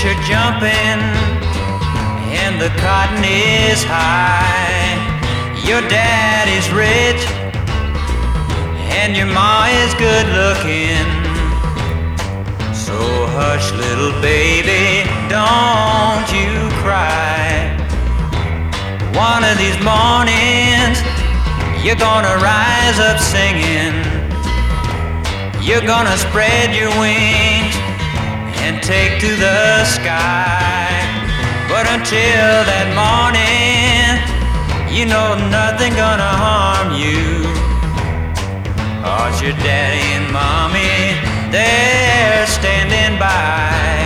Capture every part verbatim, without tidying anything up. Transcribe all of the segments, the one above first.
fish are jumping and the cotton is high. Your daddy's rich and your ma is good looking. So hush, little baby, don't you cry. One of these mornings you're gonna rise up singing. You're gonna spread your wings and take to the sky. But until that morning, you know nothing gonna harm you. 'Cause your daddy and mommy, they're standing by.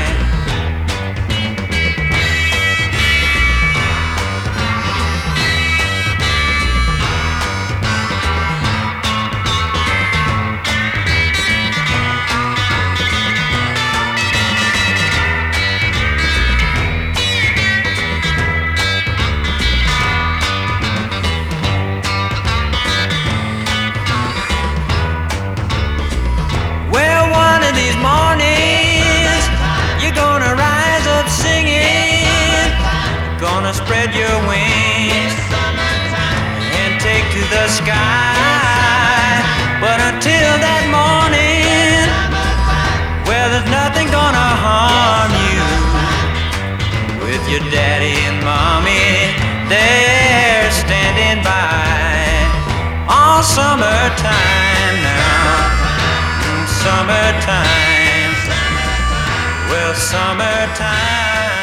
Gonna spread your wings and take to the sky. But until that morning, well, there's nothing gonna harm you. With your daddy and mommy, they're standing by. All summertime now, summertime, well, summertime.